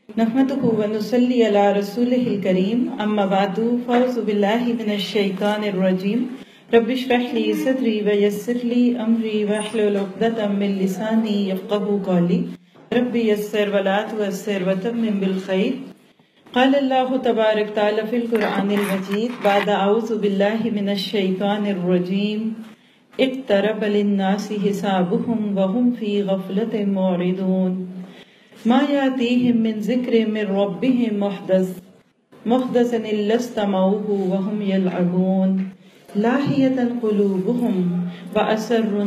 نحمده ونصلي على رسوله الكريم اما بعد فاعوذ بالله من الشيطان الرجيم رب اشرح لي صدري ويسر لي امري واحلل عقدة من لساني يفقهوا قولي رب يسر ولا تعسر وتمم بالخير. قال الله تبارك تعالى في القرآن المجيد بعد اعوذ بالله من الشيطان الرجيم اقترب للناس حسابهم وهم في غفلة معرضون ما يأتيهم من ذكر من ربهم محدث إلا استمعوه وهم يلعبون لاهية قلوبهم وأسروا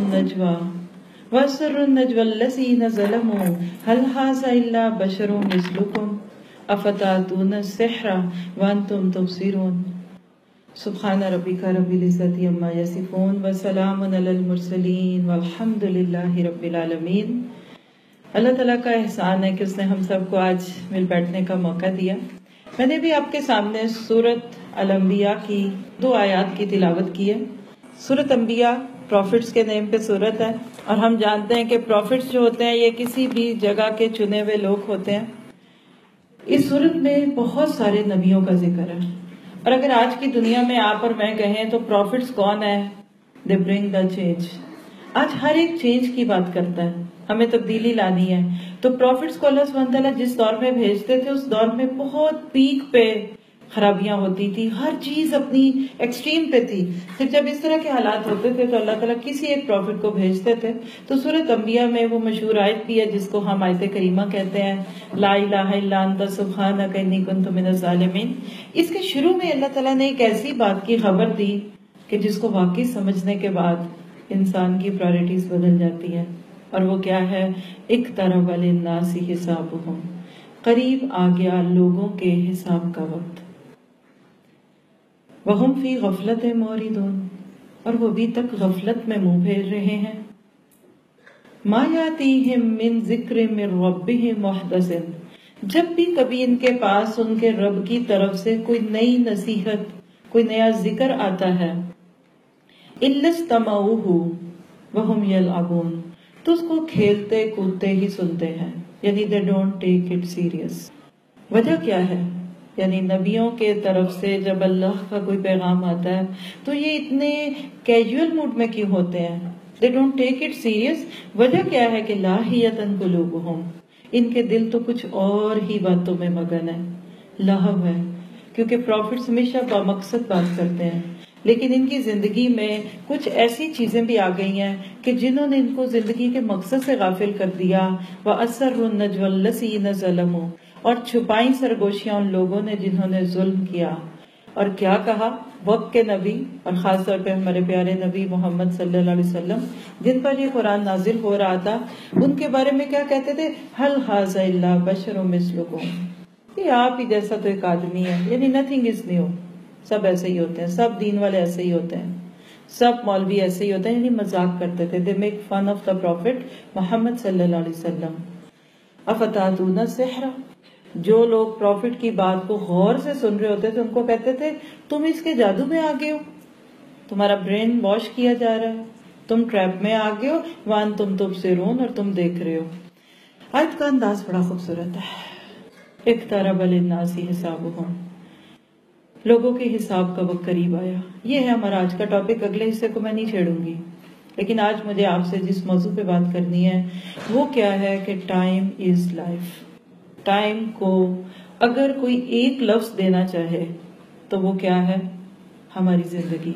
النجوى الذين ظلموا هل هذا إلا بشر مثلكم أفتأتون السحر وأنتم تبصرون. سبحان ربك رب العزة عما يصفون وسلام على المرسلين والحمد لله رب العالمين. اللہ تعالیٰ کا احسان ہے کہ اس نے ہم سب کو آج مل بیٹھنے کا موقع دیا. میں نے بھی آپ کے سامنے سورۃ الانبیاء کی 2 آیات کی تلاوت کی ہے. سورۃ انبیاء پروفٹس کے نیم پہ سورت ہے، اور ہم جانتے ہیں کہ پروفٹس جو ہوتے ہیں یہ کسی بھی جگہ کے چنے ہوئے لوگ ہوتے ہیں. اس سورت میں بہت سارے نبیوں کا ذکر ہے، اور اگر آج کی دنیا میں آپ اور میں کہیں تو پروفٹس کون ہے؟ They bring the change. آج ہر ایک چینج کی بات کرتا ہے، ہمیں تبدیلی لانی ہے. تو پروفٹس کو اللہ سبحانہ تعالیٰ جس دور میں بھیجتے تھے اس دور میں بہت پیک پہ خرابیاں ہوتی تھی، ہر چیز اپنی ایکسٹریم پہ تھی. پھر جب اس طرح کے حالات ہوتے تھے تو اللہ تعالیٰ کسی ایک پروفٹ کو بھیجتے تھے. تو سورۃ انبیاء میں وہ مشہور آیت بھی ہے جس کو ہم آیت کریمہ کہتے ہیں، لا الہ الا انت سبحانک انی کنت من الظالمین. اس کے شروع میں اللہ تعالیٰ نے ایک ایسی بات کی خبر دی کہ جس کو واقعی سمجھنے کے بعد انسان کی پرائرٹیز بدل جاتی ہیں. اور وہ کیا ہے؟ اقترب للناس حسابهم، قریب آ گیا لوگوں کے حساب کا وقت. وہم فی غفلت معرضون، اور وہ ابھی تک غفلت میں منہ پھیر رہے ہیں. ما یاتیہم من ذکر من ربہم محدث، جب بھی کبھی ان کے پاس ان کے رب کی طرف سے کوئی نئی نصیحت، کوئی نیا ذکر آتا ہے، الا استمعوہ وہم یلعبون، تو اس کو کھیلتے کودتے ہی سنتے ہیں، یعنی they don't take it serious. وجہ کیا ہے؟ یعنی نبیوں کے طرف سے جب اللہ کا کوئی پیغام آتا ہے تو یہ اتنے کیجول موڈ میں کیوں ہوتے ہیں؟ they don't take it serious. وجہ کیا ہے کہ لاہیتن قلوبہم، ان کے دل تو کچھ اور ہی باتوں میں مگن ہے، لہو ہے. کیونکہ پروفٹس ہمیشہ بامقصد بات کرتے ہیں، لیکن ان کی زندگی میں کچھ ایسی چیزیں بھی آ گئی ہیں کہ جنہوں نے ان کو زندگی کے مقصد سے غافل کر دیا. وَأَسَرُّ النَّجْوَى الَّذِينَ ظَلَمُوا، اور چھپائیں سرگوشیاں ان لوگوں نے جنہوں نے ظلم کیا. اور کیا کہا؟ وقت کے نبی، اور خاص طور پہ ہمارے پیارے نبی محمد صلی اللہ علیہ وسلم جن پر یہ قرآن نازل ہو رہا تھا، ان کے بارے میں کیا کہتے تھے؟ هَلْ هَذَا إِلَّا بَشَرٌ مِثْلُكُمْ، یہ آپ ہی جیسا تو ایک آدمی ہے، یعنی nothing is new. سب ایسے ہی ہوتے ہیں، سب دین والے ایسے ہی ہوتے ہیں، سب مولوی ایسے ہی ہوتے ہیں. یعنی مذاق کرتے تھے. they make fun of the prophet محمد صلی اللہ علیہ وسلم. افتاتون السحر، جو لوگ پروفٹ کی بات کو غور سے سن رہے ہوتے تھے ان کو کہتے تھے تم اس کے جادو میں آگے ہو، تمہارا برین واش کیا جا رہا ہے، تم ٹریپ میں آگے ہو. وانتم تبصرون، اور تم دیکھ رہے ہو. آیت کا انداز بڑا خوبصورت ہے. اقترب للناس حسابهم، لوگوں کے حساب کا وقت قریب آیا. یہ ہے ہمارا آج کا ٹاپک. اگلے حصے کو میں نہیں چھیڑوں گی، لیکن آج مجھے آپ سے جس موضوع پہ بات کرنی ہے وہ کیا ہے کہ ٹائم از لائف. ٹائم کو اگر کوئی ایک لفظ دینا چاہے تو وہ کیا ہے؟ ہماری زندگی.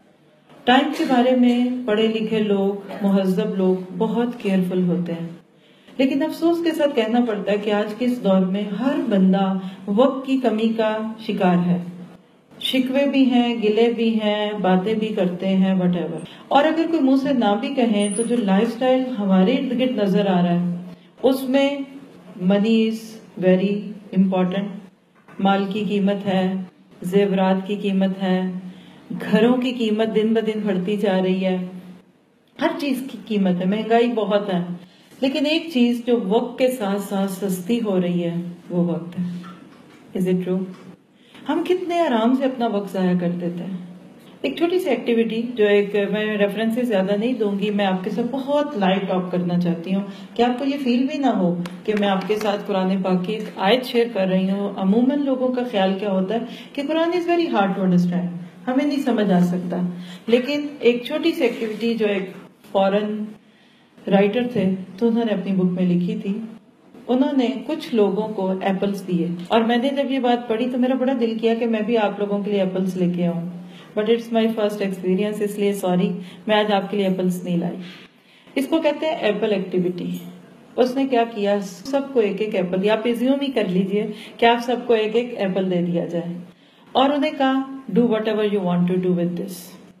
ٹائم کے بارے میں پڑھے لکھے لوگ، مہذب لوگ بہت کیئرفل ہوتے ہیں، لیکن افسوس کے ساتھ کہنا پڑتا ہے کہ آج کے اس دور میں ہر بندہ وقت کی کمی کا شکار ہے. شکوے بھی ہیں، گلے بھی ہیں، باتیں بھی کرتے ہیں، وٹ ایور. اور اگر کوئی منہ سے نہ بھی کہیں تو جو لائف سٹائل ہمارے ارد گرد نظر آ رہا ہے اس میں منی از ویری امپورٹنٹ. مال کی قیمت ہے، زیورات کی قیمت ہے، گھروں کی قیمت دن بدن بڑھتی جا رہی ہے، ہر چیز کی قیمت ہے، مہنگائی بہت ہے. لیکن ایک چیز جو وقت کے ساتھ ساتھ سستی ہو رہی ہے وہ وقت ہے. Is it true? ہم کتنے آرام سے اپنا وقت ضائع کر دیتے ہیں. ایک چھوٹی سی ایکٹیویٹی جو میں ریفرنسز زیادہ نہیں دوں گی، میں آپ کے ساتھ بہت لائٹ ٹاک کرنا چاہتی ہوں کہ آپ کو یہ فیل بھی نہ ہو کہ میں آپ کے ساتھ قرآن پاک کی ایک آیت شیئر کر رہی ہوں. عموماً لوگوں کا خیال کیا ہوتا ہے کہ Quran is very hard to understand, ہمیں نہیں سمجھ آ سکتا. لیکن ایک چھوٹی سی ایکٹیویٹی جو ایک فورن رائٹر تھے تو انہوں نے اپنی بک میں لکھی تھی. انہوں نے کچھ لوگوں کو ایپلز دیے، اور میں نے جب یہ بات پڑھی تو میرا بڑا دل کیا کہ میں بھی آپ لوگوں کے لیے ایپلز لے کے آؤں. But it's my first experience, اس لیے سوری میں آج آپ کے لیے ایپلز نہیں لائی. اس کو کہتے ہیں ایپل ایکٹیویٹی. اس نے کیا کیا، سب کو ایک ایک ایپل، یا آپ ایزیوم ہی کر لیجئے کہ آپ سب کو ایک ایک ایپل دے دیا جائے، اور انہیں کہا do whatever you want to do with this.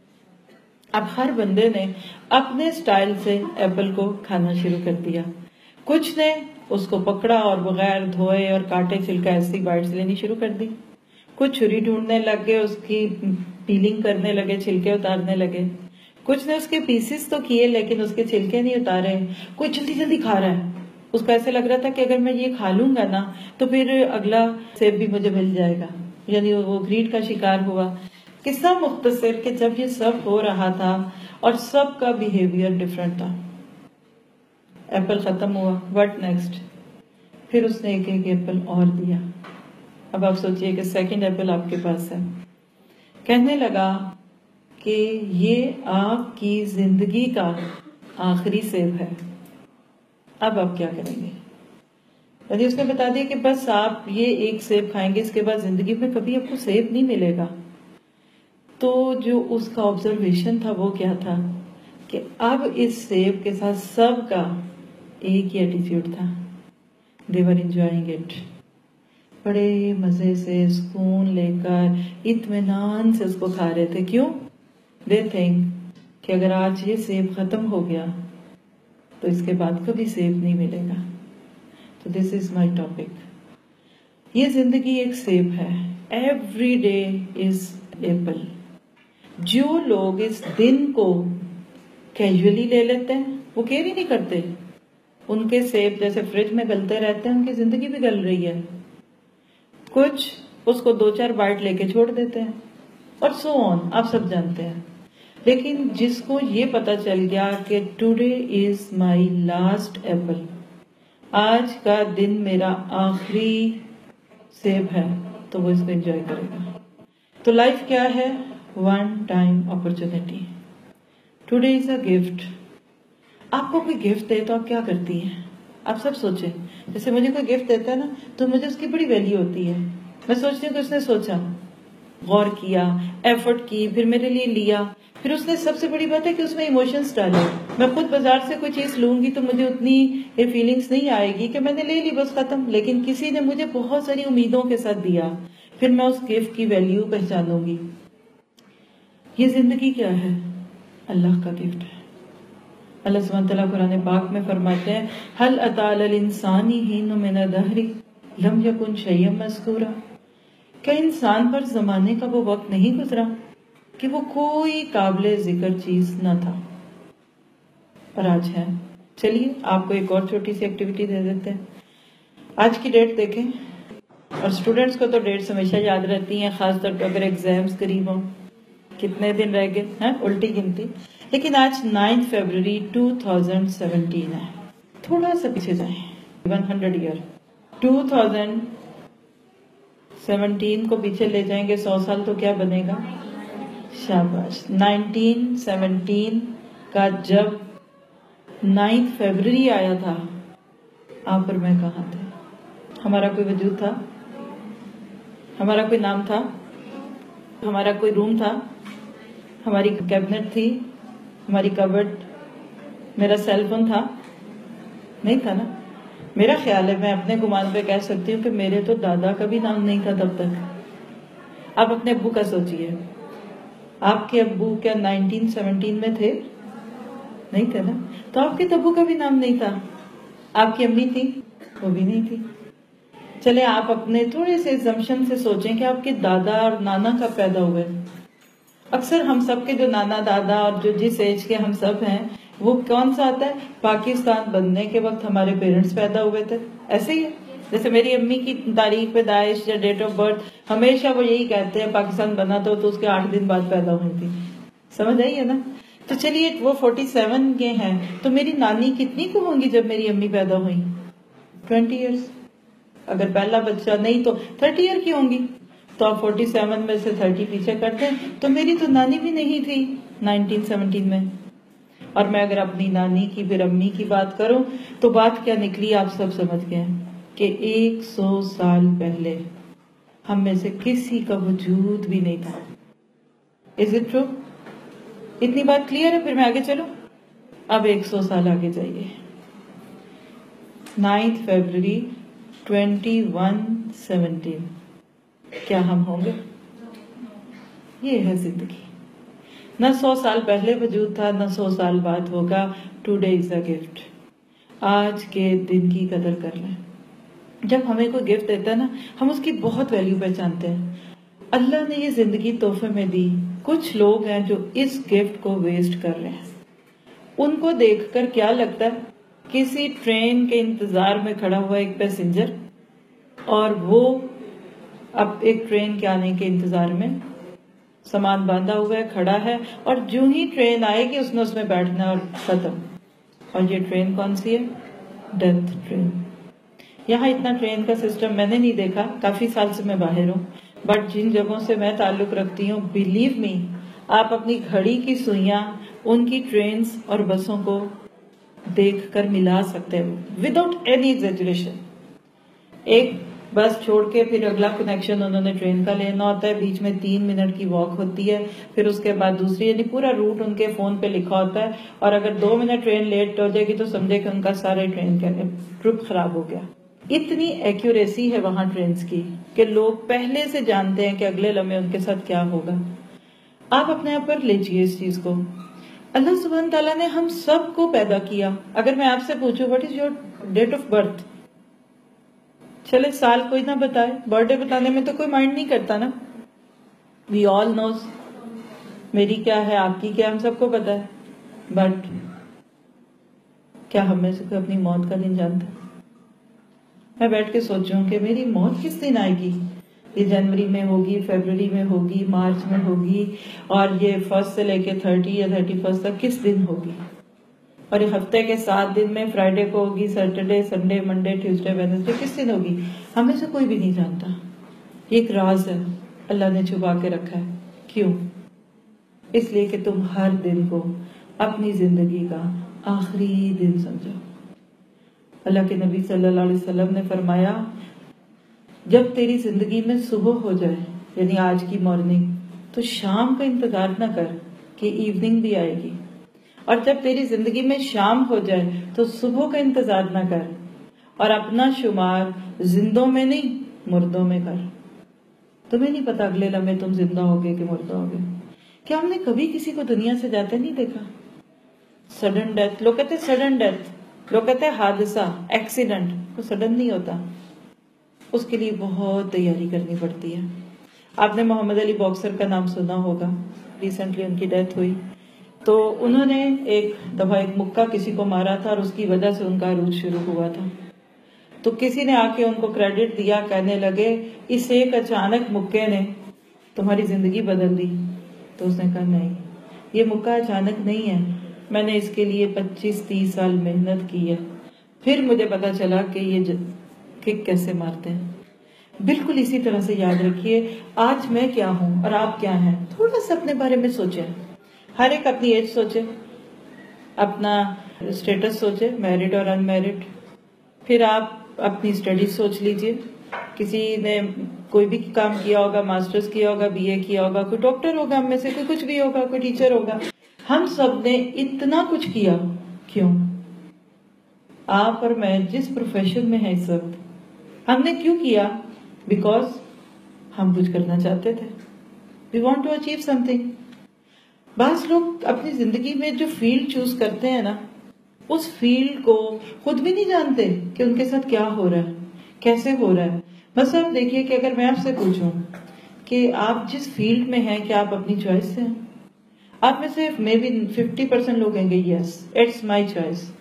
اب ہر بندے نے اپنے سٹائل سے ایپل کو کھانا شروع کر دیا. کچھ نے اس کو پکڑا اور بغیر دھوئے اور کاٹے چھلکا ایسی بائٹس لینی شروع کر دی. کچھ چھری ڈھونڈنے لگ گئے، اس کی پیلنگ کرنے لگے، چھلکے اتارنے لگے. کچھ نے اس کے پیسز تو کیے لیکن اس کے چھلکے نہیں اتارے. کوئی جلدی جلدی کھا رہا ہے، اس کو ایسے لگ رہا تھا کہ اگر میں یہ کھا لوں گا نا تو پھر اگلا سیب بھی مجھے مل جائے گا، یعنی وہ گریڈ کا شکار ہوا. قصہ مختصر کہ جب یہ سب ہو رہا تھا اور سب کا بیہیویئر ڈفرنٹ تھا. ایپل ختم ہوا، وٹ نیکسٹ؟ پھر اس نے ایک ایک ایپل اور دیا. اب آپ سوچئے کہ سیکنڈ ایپل آپ کے پاس ہے. کہنے لگا کہ یہ آپ کی زندگی کا آخری سیب ہے، اب آپ کیا کریں گے؟ یعنی اس نے بتا دیا کہ بس آپ یہ ایک سیب کھائیں گے، اس کے بعد زندگی میں کبھی آپ کو سیب نہیں ملے گا. تو جو اس کا آبزرویشن تھا وہ کیا تھا کہ اب اس سیب کے ساتھ سب کا ایک ہی ایٹیٹیوڈ تھا. they were enjoying it. بڑے مزے سے سکون لے کر اطمینان سے اس کو کھا رہے تھے. کیوں؟ they think کہ اگر آج یہ سیب ختم ہو گیا تو اس کے بعد کبھی سیب نہیں ملے گا. تو this is my topic. یہ زندگی ایک سیب ہے. every day is apple. جو لوگ اس دن کو کیجولی لے لیتے ہیں وہ کیئر ہی نہیں کرتے. ان کے سیب جیسے فریج میں گلتے رہتے ہیں، ان کی زندگی بھی گل رہی ہے. کچھ اس کو 2-4 بائٹ لے کے چھوڑ دیتے ہیں اور سو آن، آپ سب جانتے ہیں. لیکن جس کو یہ پتا چل گیا کہ today is my last apple, آج کا دن میرا آخری سیب ہے، تو وہ اس کو انجوائے کرے گا. تو لائف کیا ہے؟ One time opportunity. Today is a gift. آپ کو کوئی گفٹ دے تو آپ کیا کرتی ہیں؟ آپ سب سوچیں. جیسے مجھے کوئی گفٹ دیتا ہے نا تو مجھے اس کی بڑی ویلیو ہوتی ہے. میں سوچتی ہوں کہ اس نے سوچا، غور کیا، ایفرٹ کی، پھر میرے لیے لیا. پھر اس نے سب سے بڑی بات ہے کہ اس میں ایموشنز ڈالے. میں خود بازار سے کوئی چیز لوں گی تو مجھے اتنی یہ فیلنگز نہیں آئے گی کہ میں نے لے لی بس ختم. لیکن کسی نے مجھے بہت ساری امیدوں کے ساتھ دیا، پھر میں اس گفٹ کی ویلیو پہچانوں گی. یہ زندگی کیا ہے؟ اللہ کا گفٹ ہے. اللہ سبحانہ وتعالیٰ قرآن پاک میں فرماتے ہیں هل أتى على الإنسان حين من الدهر لم يكن شيئا مذكورا. کیا انسان پر زمانے کا وہ وقت نہیں گزرا کہ وہ کوئی قابل ذکر چیز نہ تھا، اور آج ہے. چلیے آپ کو ایک اور چھوٹی سی ایکٹیویٹی دے دیتے ہیں. آج کی ڈیٹ دیکھیں، اور اسٹوڈنٹس کو تو ڈیٹس ہمیشہ یاد رہتی ہیں، خاص طور پر اگر ایگزامز قریب ہوں. کتنے دن رہ گئے ہیں؟ الٹی گنتی. لیکن آج 9 فروری 2017 ہے. تھوڑا سا پیچھے جائیں 100 ایئر. 2017 کو پیچھے لے جائیں گے 100 سال تو کیا بنے گا؟ شاباش. 1917 کا جب 9 فروری آیا تھا، آپ اور میں کہاں تھے؟ ہمارا کوئی وجود تھا؟ ہمارا کوئی نام تھا؟ ہمارا کوئی روم تھا؟ ہماری کیبنٹ تھی؟ ہماری کبڈ؟ میرا سیل فون تھا؟ نہیں تھا نا. میرا خیال ہے میں اپنے گمان پہ کہہ سکتی ہوں کہ میرے تو دادا کا بھی نام نہیں تھا تب تک. آپ اپنے ابو کا سوچئے، آپ کے ابو کیا 1917 میں تھے؟ نہیں تھے نا. تو آپ کے ابو کا بھی نام نہیں تھا. آپ کی امی تھی؟ وہ بھی نہیں تھی. چلے آپ اپنے تھوڑے سے assumption سے سوچیں کہ آپ کے دادا اور نانا کب پیدا ہوئے. اکثر ہم سب کے جو نانا دادا اور جو جس ایج کے ہم سب ہیں وہ کون سا آتا ہے؟ پاکستان بننے کے وقت ہمارے پیرنٹس پیدا ہوئے تھے. ایسے ہی ہے. جیسے میری امی کی تاریخ پیدائش یا ڈیٹ آف برتھ ہمیشہ وہ یہی کہتے ہیں پاکستان بنا تو اس کے 8 دن بعد پیدا ہوئی تھی. سمجھ آئی ہے نا؟ تو چلیے وہ 47 کے ہیں تو میری نانی کتنی کو ہوں گی جب میری امی پیدا ہوئی؟ 20 ایئرس. اگر پہلا بچہ نہیں تو 30 ایئر کی ہوں گی. تو آپ 47 میں سے 30 پیچھے کرتے ہیں تو میری تو نانی بھی نہیں تھی 1917 میں. اور میں اگر اپنی نانی کی پھر امی کی بات کروں تو بات کیا نکلی آپ سب سمجھ گئے کہ 100 سال پہلے ہم میں سے کسی کا وجود بھی نہیں تھا. Is it true؟ اتنی بات کلیئر ہے؟ پھر میں آگے چلوں. اب 100 سال آگے جائیے. 9 فروری 2117 کیا ہم ہوں گے؟ یہ ہے زندگی. نہ 100 سال پہلے وجود تھا نہ 100 سال بعد ہوگا. Today is a gift. آج کے دن کی قدر کر لیں. جب ہمیں کوئی گفٹ دیتا ہے نا ہم اس کی بہت ویلیو پہچانتے ہیں. اللہ نے یہ زندگی تحفے میں دی. کچھ لوگ ہیں جو اس گفٹ کو ویسٹ کر رہے ہیں. ان کو دیکھ کر کیا لگتا ہے کسی ٹرین کے انتظار میں کھڑا ہوا ایک پیسنجر اور وہ اب ایک ٹرین کے آنے کے انتظار میں سامان باندھا ہوا ہے کھڑا ہے اور جو ہی ٹرین آئے گی اس نے اس میں بیٹھنا اور ختم. اور یہ ٹرین کون سی ہے؟ Death train. یہاں اتنا ٹرین کا سسٹم میں نے نہیں دیکھا. کافی سال سے میں باہر ہوں بٹ جن جگہوں سے میں تعلق رکھتی ہوں بلیو می آپ اپنی گھڑی کی سوئیاں ان کی ٹرینز اور بسوں کو دیکھ کر ملا سکتے ہیں وداؤٹ اینی ایگزیجریشن. ایک بس چھوڑ کے پھر اگلا کنیکشن انہوں نے ٹرین کا لینا ہوتا ہے. بیچ میں 3 منٹ کی واک ہوتی ہے. پھر اس کے بعد دوسری یعنی پورا روٹ ان کے فون پہ لکھا ہوتا ہے. اور اگر 2 منٹ ٹرین لیٹ ہو جائے گی تو سمجھے کہ ان کا سارے ٹرین کا ٹرپ خراب ہو گیا. اتنی ایکوریسی ہے وہاں ٹرینز کی کہ لوگ پہلے سے جانتے ہیں کہ اگلے لمحے ان کے ساتھ کیا ہوگا. آپ اپنے آپ پر لیجیے اس چیز کو. اللہ سبحانہ تعالیٰ نے ہم سب کو پیدا کیا. اگر میں آپ سے پوچھوں what is your date of birth, چلے سال کوئی نہ بتائے. برتھ ڈے بتانے میں تو کوئی مائنڈ نہیں کرتا نا. وی آل نوز میری کیا ہے آپ کی کیا ہم سب کو پتا ہے. بٹ کیا ہم میں سے کوئی اپنی موت کا دن جانتا؟ میں بیٹھ کے سوچوں کہ میری موت کس دن آئے گی. یہ جنوری میں ہوگی، فیبروری میں ہوگی، مارچ میں ہوگی اور یہ 1 سے لے کے 30 یا 31 تک کس دن ہوگی. اور یہ ہفتے کے 7 دن میں فرائیڈے کو ہوگی، Saturday, Sunday, Monday, Tuesday, Wednesday کس دن ہوگی. ہمیں سے کوئی بھی نہیں جانتا. یہ ایک راز ہے اللہ نے چھپا کے رکھا ہے. کیوں؟ اس لیے کہ تم ہر دن کو اپنی زندگی کا آخری دن سمجھو. اللہ کے نبی صلی اللہ علیہ وسلم نے فرمایا جب تیری زندگی میں صبح ہو جائے یعنی آج کی مارننگ تو شام کا انتظار نہ کر کہ ایوننگ بھی آئے گی. اور جب تیری زندگی میں شام ہو جائے تو صبح کا انتظار نہ کر اور اپنا شمار زندوں میں نہیں مردوں میں کر. تمہیں نہیں پتا اگلے لمحے تم زندہ ہوگے کہ مردہ ہوگے. کیا ہم نے کبھی کسی کو دنیا سے جاتے نہیں دیکھا؟ سڈن ڈیتھ لوگ کہتے سڈن ڈیتھ، لوگ کہتے ہیں حادثہ، ایکسیڈنٹ. وہ سڈن نہیں ہوتا. اس کے لیے بہت تیاری کرنی پڑتی ہے. آپ نے محمد علی باکسر کا نام سنا ہوگا. ریسنٹلی ان کی ڈیتھ ہوئی. تو انہوں نے ایک دفعہ ایک مکہ کسی کو مارا تھا اور اس کی وجہ سے ان کا عروج شروع ہوا تھا. تو کسی نے آ کے ان کو کریڈٹ دیا، کہنے لگے اس ایک اچانک مکے نے تمہاری زندگی بدل دی. تو اس نے کہا نہیں، یہ مکہ اچانک نہیں ہے، میں نے اس کے لیے 25-30 سال محنت کی ہے. پھر مجھے پتا چلا کہ یہ کک کیسے مارتے ہیں. بالکل اسی طرح سے یاد رکھیے آج میں کیا ہوں اور آپ کیا ہیں. تھوڑا سا اپنے بارے میں سوچیں. ہر ایک اپنی ایج سوچے، اپنا اسٹیٹس سوچے، میرڈ اور ان میرڈ. پھر آپ اپنی اسٹڈیز سوچ لیجئے. کسی نے کوئی بھی کام کیا ہوگا، ماسٹرز کیا ہوگا، BA کیا ہوگا، کوئی ڈاکٹر ہوگا، ہم میں سے کوئی کچھ بھی ہوگا، کوئی ٹیچر ہوگا. ہم سب نے اتنا کچھ کیا. کیوں؟ آپ اور میں جس پروفیشن میں ہیں اس وقت ہم نے کیوں کیا؟ بیکاز ہم کچھ کرنا چاہتے تھے. We want to achieve something. بعض لوگ اپنی زندگی میں جو فیلڈ چوز کرتے ہیں نا اس فیلڈ کو خود بھی نہیں جانتے کہ ان کے ساتھ کیا ہو رہا ہے، کیسے ہو رہا ہے. بس آپ دیکھیے کہ اگر میں آپ سے پوچھوں کہ آپ جس فیلڈ میں ہیں کیا آپ اپنی چوائس سے ہیں؟ آپ میں سے مے بی 50% لوگ کہیں گے yes it's my choice.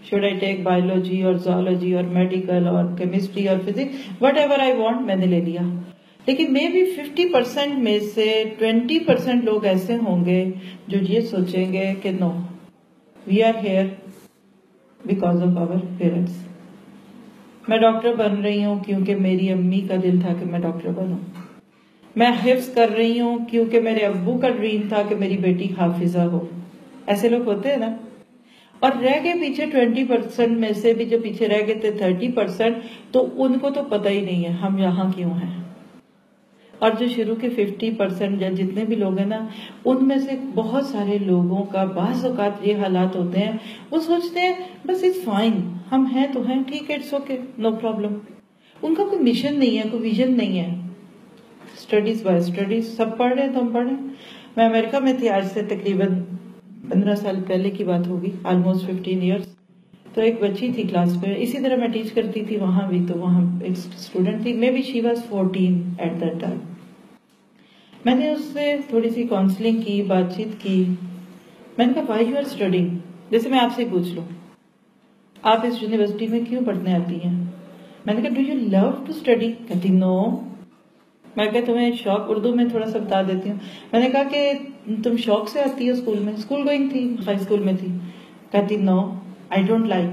should I take biology or zoology or medical or chemistry or physics, whatever I want मैंने ले लिया. लेकिन मे बी 50% में से 20% लोग ऐसे होंगे जो ये सोचेंगे कि no, we are here because of our parents. मैं डॉक्टर बन रही हूँ क्योंकि मेरी अम्मी का दिल था कि मैं डॉक्टर बनूं. मैं हिफ्ज कर रही हूँ क्योंकि मेरे अब्बू का ड्रीम था कि मेरी बेटी हाफिजा हो. ऐसे लोग होते हैं ना. और रह गए पीछे 20% में से भी, जो पीछे रह गए थे 30%, तो उनको तो पता ही नहीं है हम यहाँ क्यों हैं. और जो शुरू के 50% या जितने भी लोग हैं ना, उनमें से बहुत सारे लोगों का बाज़ औक़ात ये हालात होते हैं, वो सोचते हैं बस इट्स फाइन, हम हैं तो हैं, ठीक है, इट्स ओके, नो प्रॉब्लम. उनका कोई मिशन नहीं है, कोई विजन नहीं है. स्टडीज बाय स्टडीज, सब पढ़ रहे हैं तो हम पढ़ रहे हैं. मैं अमेरिका में थी, आज से तकरीबन 15 साल पहले की बात होगी, ऑलमोस्ट 15 ईयर्स. तो एक बच्ची थी क्लास में, इसी तरह मैं टीच करती थी वहां भी. तो वहां एक स्टूडेंट थी, maybe she was 14 at that time. मैंने उससे थोड़ी सी काउंसलिंग की, बातचीत की. मैंने कहा व्हाई यू आर स्टडिंग, जैसे मैं आपसे पूछ लूं आप इस यूनिवर्सिटी में क्यों पढ़ने आती हैं. मैंने कहा do you love to study. कहती नो. मैं कहा तुम्हें शौक, उर्दू में थोड़ा सा बता देती हूँ. मैंने कहा कि तुम शौक से आती हो स्कूल में, स्कूल गोइंग थी, हाई स्कूल में थी. कहती नो आई डोंट लाइक.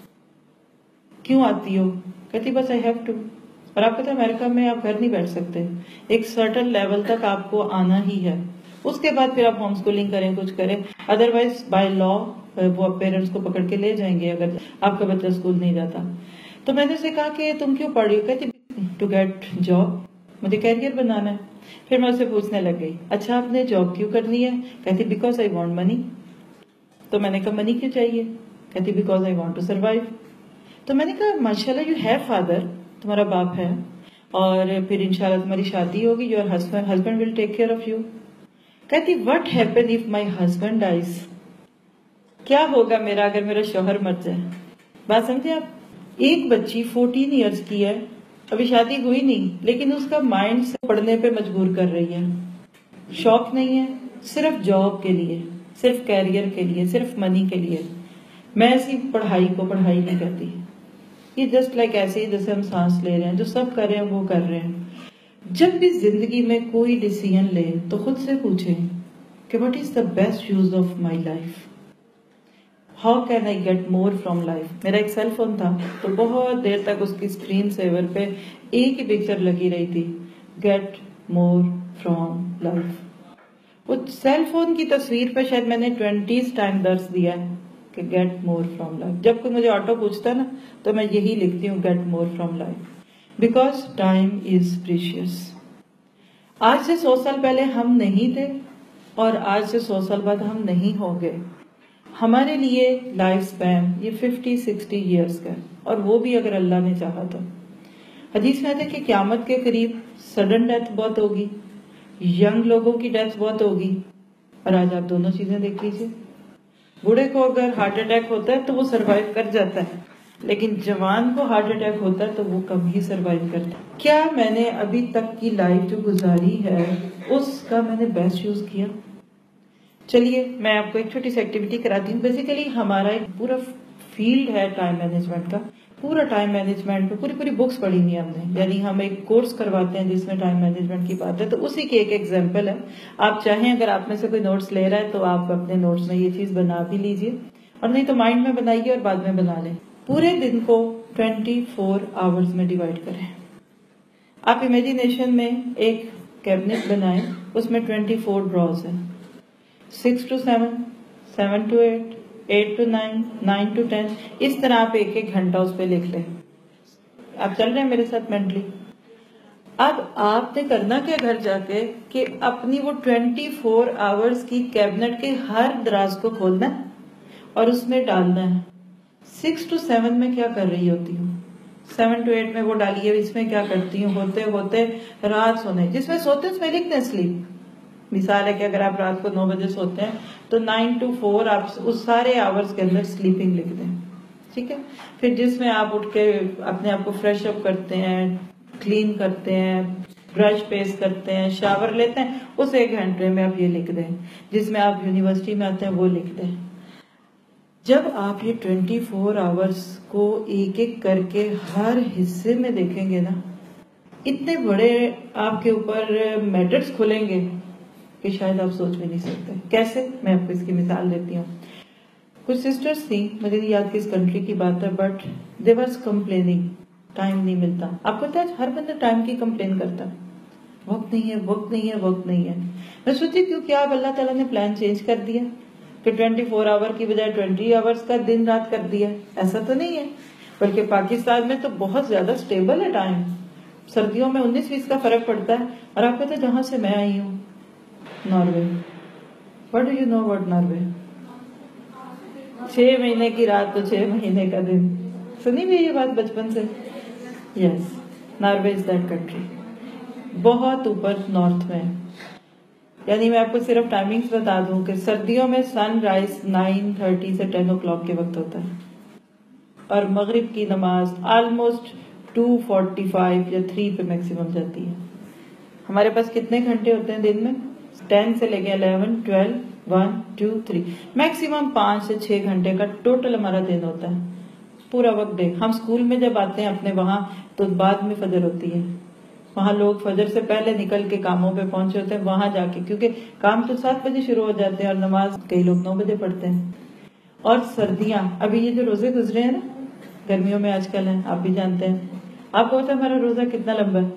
क्यों आती हो. कहती बस आई हैव टू. और आप पता है अमेरिका में आप घर नहीं बैठ सकते, एक सर्टन लेवल तक आपको आना ही है. उसके बाद फिर आप होम स्कूलिंग करें, कुछ करें, अदरवाइज बाय लॉ वो पेरेंट्स को पकड़ के ले जाएंगे अगर आपका बच्चा स्कूल नहीं जाता. तो मैंने उसे कहा कि तुम क्यों पढ़ रही हो. कहती टू गेट जॉब, मुझे कैरियर बनाना है. फिर मैं उससे पूछने लग गई, अच्छा आपने जॉब क्यों करनी है. कहती बिकॉज आई वॉन्ट मनी. तो मैंने कहा मनी क्यों चाहिए. कहती because I want to survive. तो मैंने कहा माशाल्लाह यू हैव फादर, तुम्हारा बाप है, और फिर इंशाल्लाह तुम्हारी शादी होगी, your husband will take care of you. कहती what happen if my husband dies. क्या होगा मेरा अगर मेरा शौहर मर जाए. बात समझे आप. एक बच्ची 14 ईयर्स की है, अभी शादी हुई नहीं, लेकिन उसका माइंड से पढ़ने पे मजबूर कर रही है. शौक नहीं है, सिर्फ जॉब के लिए, सिर्फ कैरियर के लिए, सिर्फ मनी के लिए. मैं ऐसी पढ़ाई को पढ़ाई नहीं करती. ये जस्ट लाइक ऐसे ही जैसे हम सांस ले रहे हैं, जो सब कर रहे हैं वो कर रहे हैं. जब भी जिंदगी में कोई डिसीजन ले तो खुद से पूछें कि what is the best use of my life, how can I get more from life. मेरा एक सेल फोन था, तो बहुत देर तक उसकी स्क्रीन सेवर पे एक ही पिक्चर लगी रही थी, गेट मोर फ्रॉम लाइफ. उस सेल फोन की तस्वीर पे शायद मैंने 20 टाइम दर्ज दिया है कि गेट मोर फ्रॉम लाइफ. जब कोई मुझे ऑटो पूछता है ना, तो मैं यही लिखती हूँ, get more from life, because time is precious. आज से 100 साल पहले हम नहीं थे, और आज से 100 साल बाद हम नहीं होंगे. हमारे लिए लाइफ स्पैन ये 50-60 ईयर्स का, और वो भी अगर अल्लाह ने चाहा तो. हदीस में है कि क़यामत के करीब सडन डेथ बहुत होगी, यंग लोगों की डेथ बहुत होगी. और आज आप दोनों चीजें देख लीजिए. बूढ़े को अगर हार्ट अटैक होता है तो वो सरवाइव कर जाता है, लेकिन जवान को हार्ट अटैक होता है तो वो कम ही सरवाइव करता है. क्या मैंने अभी तक की लाइफ जो गुजारी है उसका मैंने बेस्ट यूज किया. चलिए मैं आपको एक छोटी सी एक्टिविटी कराती हूँ. बेसिकली हमारा एक पूरा फील्ड है टाइम मैनेजमेंट का. पूरा टाइम मैनेजमेंट पे पूरी बुक्स पढ़ी हुई हमने, यानी हम एक कोर्स करवाते हैं जिसमें टाइम मैनेजमेंट की बात है. तो उसी की एक एग्जांपल है. आप चाहें अगर आप में से कोई नोट्स ले रहा है तो आप अपने नोट्स में ये चीज बना भी लीजिए, और नहीं तो माइंड में बनाइए और बाद में बना लें. पूरे दिन को 24 आवर्स में डिवाइड करें. आप इमेजिनेशन में एक कैबिनेट बनाएं, उसमें 24 ड्रॉज है. 6 to 7, 7 to 8, 8 to 9, 9 to 10. इस तरह आप एक एक घंटा उस पर लिख लें. आप चल रहे हैं मेरे साथ मेंटली. अब आपने करना क्या घर जाके कि अपनी वो 24 आवर्स की कैबिनेट के हर दराज को खोलना है और उसमें डालना है 6 to 7 में क्या कर रही होती हूँ, 7 to 8 में वो डालिए इसमें क्या करती हूँ, होते होते रात सोने. जिसमें सोते उसमें लिख दें स्लीप. मिसाल है कि अगर आप रात को 9 बजे सोते हैं तो 9 to 4 आप उस सारे आवर्स के अंदर स्लीपिंग लिख दें. ठीक है. फिर जिसमें आप उठ के अपने आप को फ्रेश अप करते हैं, क्लीन करते हैं, ब्रश पेस्ट करते हैं, शावर लेते हैं, उस 1 घंटे में आप ये लिख दें. जिसमें आप यूनिवर्सिटी में आते हैं वो लिख दें. جب آپ یہ 24 آورس کو ایک ایک کر کے ہر حصے میں دیکھیں گے نا، اتنے بڑے آپ کے اوپر میٹرز کھلیں گے کہ شاید آپ سوچ بھی نہیں سکتے. کیسے؟ میں آپ کو اس کی مثال دیتی ہوں. کچھ سسٹرز تھیں، مجھے نہیں یاد کس کنٹری کی بات ہے، but they was complaining time نہیں ملتا. آپ کو پتا ہے ہر بندہ ٹائم کی کمپلین کرتا ہے، وقت نہیں ہے، وقت نہیں ہے، وقت نہیں ہے. میں سوچتی کیوں کیا اب اللہ تعالیٰ نے پلان چینج کر دیا کہ 24 آور کی بجائے 20 آورس کا دن رات کر دیا. ایسا تو نہیں ہے، بلکہ پاکستان میں تو بہت زیادہ سٹیبل ہے ٹائم. سردیوں میں 19-20 کا فرق پڑتا ہے. اور آپ کہتے ہیں جہاں سے میں آئی ہوں، Norway. What do you know about Norway? 6 مہینے کی رات تو 6 مہینے کا دن. سنی بھی یہ بات بچپن سے. Yes, Norway is that country. بہت اوپر نارتھ میں. یعنی میں آپ کو صرف ٹائمنگز بتا دوں کہ سردیوں میں سن رائز 9:30 سے 10 o'clock کے وقت ہوتا ہے، اور مغرب کی نماز آلموسٹ 2:45 یا 3 پہ میکسیمم جاتی ہے. ہمارے پاس کتنے گھنٹے ہوتے ہیں دن میں؟ 10 سے لے کے 11, 12, 1, 2, 3 میکسیمم 5 سے 6 گھنٹے کا ٹوٹل ہمارا دن ہوتا ہے. پورا وقت دیکھ، ہم اسکول میں جب آتے ہیں اپنے وہاں تو بعد میں فجر ہوتی ہے. وہاں لوگ فجر سے پہلے نکل کے کاموں پہ پہنچے ہوتے ہیں وہاں جا کے، کیونکہ کام تو 7 بجے شروع ہو جاتے ہیں اور نماز کئی لوگ 9 بجے پڑھتے ہیں. اور سردیاں، ابھی یہ جو روزے گزرے ہیں نا، گرمیوں میں آج کل ہیں، آپ بھی جانتے ہیں. آپ کو پتا ہے ہمارا روزہ کتنا لمبا ہے؟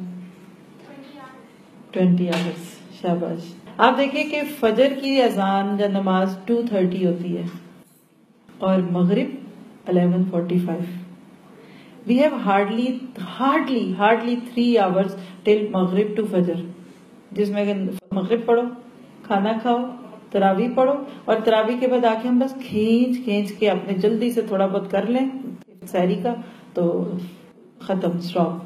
20 آورس. شاباش. آپ دیکھیں کہ فجر کی اذان یا نماز 2:30 ہوتی ہے اور مغرب 11:45. We have hardly 3 hours till مغرب to فجر، جس میں مغرب پڑھو، کھانا کھاؤ، تراویح پڑھو، اور تراویح کے بعد آ کے ہم بس کھینچ کے اپنے جلدی سے تھوڑا بہت کر لیں سحری کا تو ختم، اسٹاپ.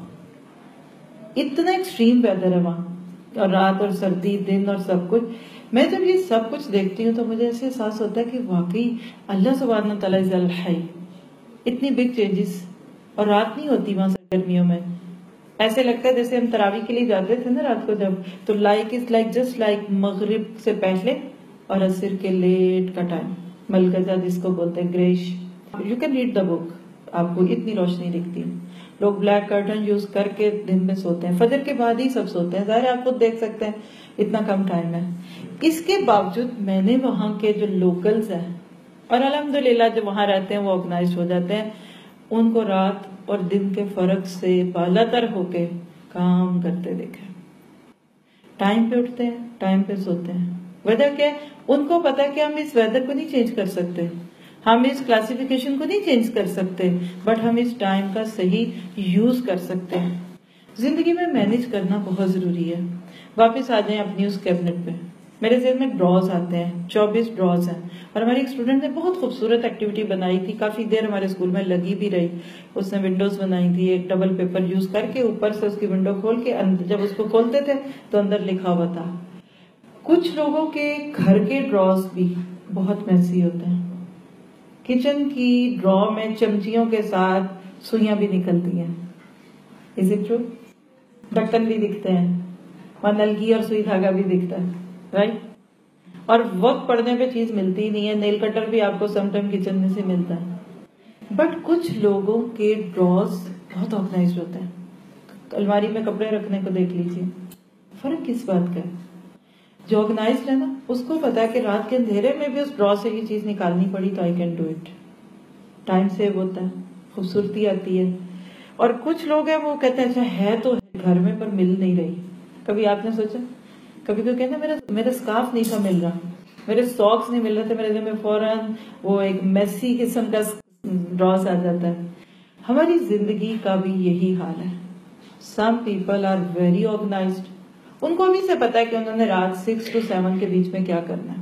اتنا ایکسٹریم ویدر ہے وہاں، اور رات اور سردی، دن اور سب کچھ. میں جب یہ سب کچھ دیکھتی ہوں تو مجھے ایسے احساس ہوتا ہے کہ واقعی اللہ سبحانہ تعالیٰ از الحی. اتنی بگ چینجز. اور رات نہیں ہوتی وہاں گرمیوں میں. ایسے لگتا ہے جیسے ہم تراویح کے لیے جاتے تھے نا رات کو جب، تو جسٹ لائک مغرب سے پہلے اور عصر کے لیٹ کا ٹائم، ملگزہ جس کو بولتے ہیں، Greece. You can read the book. آپ کو اتنی روشنی دکھتی ہے. لوگ بلیک کرٹن یوز کر کے دن میں سوتے ہیں، فجر کے بعد ہی سب سوتے ہیں. ظاہر آپ خود دیکھ سکتے ہیں اتنا کم ٹائم ہے. اس کے باوجود میں نے وہاں کے جو لوکلز ہیں، اور الحمدللہ جو وہاں رہتے ہیں وہ آرگنائزڈ ہو جاتے ہیں، ان کو رات اور دن کے فرق سے بالا تر ہو کے کام کرتے دیکھیں. ٹائم پہ اٹھتے ہیں، ٹائم پہ سوتے ہیں. وجہ کیا ہے؟ ان کو پتا ہے کہ ہم اس ویدر کو نہیں چینج کر سکتے، ہم اس کلاسیفیکیشن کو نہیں چینج کر سکتے، بٹ ہم اس ٹائم کا صحیح یوز کر سکتے ہیں. زندگی میں مینج کرنا بہت ضروری ہے. واپس آ جائیں اپنی اس کیبنٹ پہ. میرے ذہن میں ڈراز آتے ہیں، 24 ڈراز ہیں. اور ہماری ایک اسٹوڈنٹ نے بہت خوبصورت ایکٹیویٹی بنائی تھی، کافی دیر ہمارے اسکول میں لگی بھی رہی. اس نے ونڈوز بنائی تھی، ایک ڈبل پیپر یوز کر کے اوپر سے اس کی ونڈو کھول کے جب اس کو کھولتے تھے تو اندر لکھا ہوا تھا. کچھ لوگوں کے گھر کے ڈراز بھی بہت میسی ہوتے ہیں. کچن کی ڈرا میں چمچیوں کے ساتھ سوئیاں بھی نکلتی ہیں. Is it true? ڈھکن بھی دکھتے ہیں، اور نلکی اور سوئی دھاگا بھی دکھتا ہے، رائٹ؟ اور وقت پڑنے پہ چیز ملتی ہی نہیں ہے. نیل کٹر بھی آپ کو سم ٹائم کچن میں سے ملتا ہے. بٹ کچھ لوگوں کے ڈراز بہت آرگنائزڈ ہوتے ہیں. الماری میں کپڑے رکھنے کو دیکھ لیجیے. فرق کس بات کا ہے؟ جو آرگنائزڈ ہے نا، اس کو پتا ہے کہ رات کے اندھیرے میں بھی اس ڈرا سے یہ چیز نکالنی پڑی تو I can do it. Time save ہوتا ہے، خوبصورتی آتی ہے. اور کچھ لوگ ہیں وہ کہتے ہیں اچھا ہے تو گھر میں پر مل نہیں رہی. کبھی آپ نے سوچا، کبھی کوئی کہنا میرا اسکارف نہیں تھا مل رہا، میرے ساکس نہیں مل رہے تھے، میرے دل میں فوراً وہ ایک میسی قسم کا ڈراس آ جاتا ہے. ہماری زندگی کا بھی یہی حال ہے. Some people are very organised. ان کو بھی سے پتا ہے کہ انہوں نے رات 6 to 7 کے بیچ میں کیا کرنا ہے.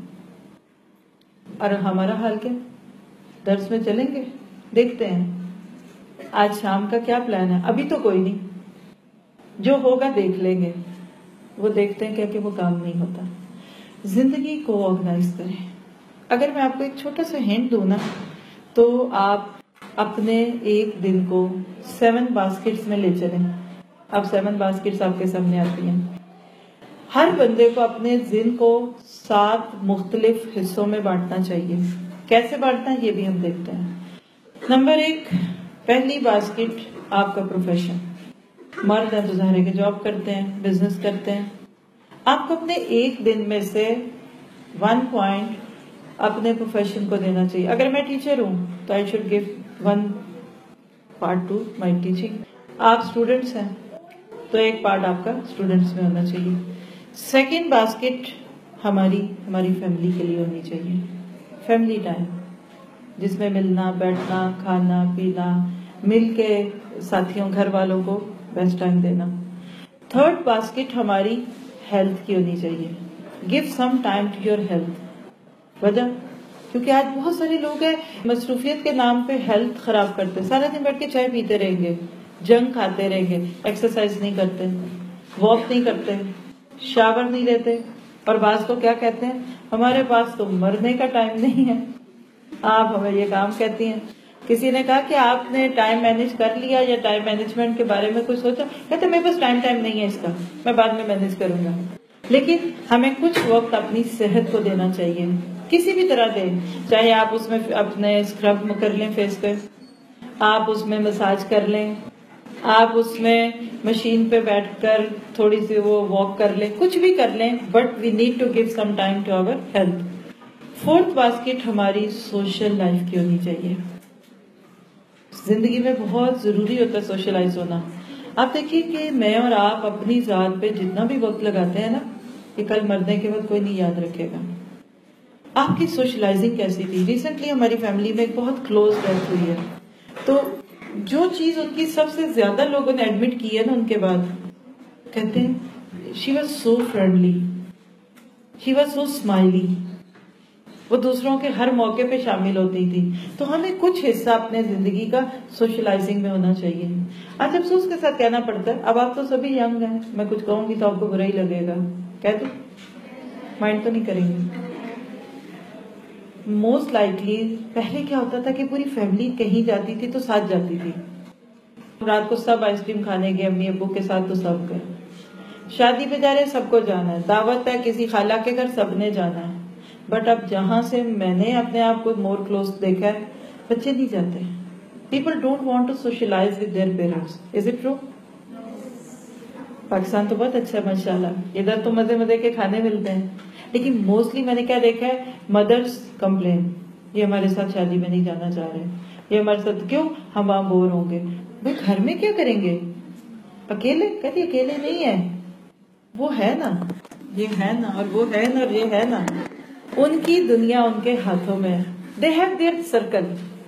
اور ہمارا حال کیا؟ درس میں چلیں گے، دیکھتے ہیں آج شام کا کیا پلان ہے. ابھی تو کوئی نہیں، جو ہوگا دیکھ لیں گے. وہ دیکھتے ہیں کہ وہ کام نہیں ہوتا. زندگی کو آرگنائز کریں. اگر میں آپ کو ایک چھوٹا سا ہنٹ دوں نا، تو آپ اپنے ایک دن کو 7 باسکٹس میں لے چلیں. اب 7 باسکٹس آپ کے سامنے آتی ہیں. ہر بندے کو اپنے دن کو 7 مختلف حصوں میں بانٹنا چاہیے. کیسے بانٹنا ہے یہ بھی ہم دیکھتے ہیں. نمبر 1، پہلی باسکٹ آپ کا پروفیشن. مرد ہیں تو ظاہر ہے کہ جاب کرتے ہیں، بزنس کرتے ہیں. آپ کو اپنے ایک دن میں سے 1 پوائنٹ اپنے پروفیشن کو دینا چاہیے. اگر میں ٹیچر ہوں تو I should give 1 part to my teaching. آپ اسٹوڈنٹس ہیں تو 1 پارٹ آپ کا اسٹوڈنٹس میں ہونا چاہیے. سیکنڈ باسکٹ ہماری فیملی کے لیے ہونی چاہیے. فیملی ٹائم جس میں ملنا بیٹھنا کھانا پینا، مل کے ساتھیوں گھر والوں کو بیسٹ ٹائم دینا. تھرڈ باسکٹ ہماری ہیلتھ کی ہونی چاہیے. Give some time to your health. وجہ کیونکہ آج بہت سارے لوگ ہیں مصروفیت کے نام پہ ہیلتھ خراب کرتے، سارا دن بیٹھ کے چائے پیتے رہیں گے، جنک کھاتے رہیں گے، ایکسرسائز نہیں کرتے، واک نہیں کرتے، شاور نہیں لیتے، اور بعض کو کیا کہتے ہیں، ہمارے پاس تو مرنے کا ٹائم نہیں ہے، آپ ہمیں یہ کام کہتی ہیں. کسی نے کہا کہ آپ نے ٹائم مینج کر لیا یا ٹائم مینجمنٹ کے بارے میں کچھ سوچا؟ کہتے میرے پاس ٹائم نہیں ہے اس کا، میں بعد میں مینج کروں گا. لیکن ہمیں کچھ وقت اپنی صحت کو دینا چاہیے، کسی بھی طرح دیں. چاہے آپ اس میں اپنے اسکرب کر لیں فیس پہ، آپ اس میں مساج کر لیں، آپ اس میں مشین پہ بیٹھ کر تھوڑی سی وہ واک کر لیں، کچھ بھی کر لیں، but we need to give some time to our health. Fourth basket ہماری سوشل لائف کی ہونی چاہیے. زندگی میں بہت ضروری ہوتا ہے سوشلائز ہونا. آپ دیکھیے کہ میں اور آپ اپنی ذات پہ جتنا بھی وقت لگاتے ہیں نا، کہ کل مرنے کے وقت کوئی نہیں یاد رکھے گا. آپ کی سوشلائزنگ کیسی تھی؟ ریسنٹلی ہماری فیملی میں ایک بہت کلوز ڈیتھ ہوئی ہے، تو جو چیز ان کی سب سے زیادہ لوگوں نے ایڈمٹ کی ہے نا ان کے بعد، کہتے ہیں she was so friendly, she was so smiley. وہ دوسروں کے ہر موقع پہ شامل ہوتی تھی. تو ہمیں کچھ حصہ اپنے زندگی کا سوشلائزنگ میں ہونا چاہیے. آج افسوس کے ساتھ کہنا پڑتا ہے، اب آپ تو سبھی ینگ ہیں، میں کچھ کہوں گی تو آپ کو برا ہی لگے گا، کہہ دوں؟ مائنڈ تو نہیں کریں گے. موسٹ لائکلی پہلے کیا ہوتا تھا کہ پوری فیملی کہیں جاتی تھی تو ساتھ جاتی تھی. رات کو سب آئس کریم کھانے گئے امی ابو کے ساتھ تو سب گئے. شادی پہ جا رہے سب کو جانا ہے، دعوت ہے کسی خالہ کے گھر سب نے جانا ہے. بٹ اب جہاں سے میں نے اپنے آپ کو مور کلوز دیکھا ہے، بچے نہیں جاتے. People don't want to socialise with their parents. Is it true? Pakistan تو بہت اچھا ہے ماشاءاللہ، ادھر تو مزے مزے کے کھانے ملتے ہیں، لیکن موسٹلی میں نے کیا دیکھا ہے، مدرس کمپلین، یہ ہمارے ساتھ شادی میں نہیں جانا چاہ رہے، یہ ہمارے ساتھ کیوں، ہم وہاں بور ہوں گے. بھائی گھر میں کیا کریں گے اکیلے؟ کہتی اکیلے نہیں ہے، وہ ہے نا، یہ ہے نا، اور وہ ہے نا، اور یہ ہے نا. ان کی دنیا ان کے ہاتھوں میں ہے. They have their circle.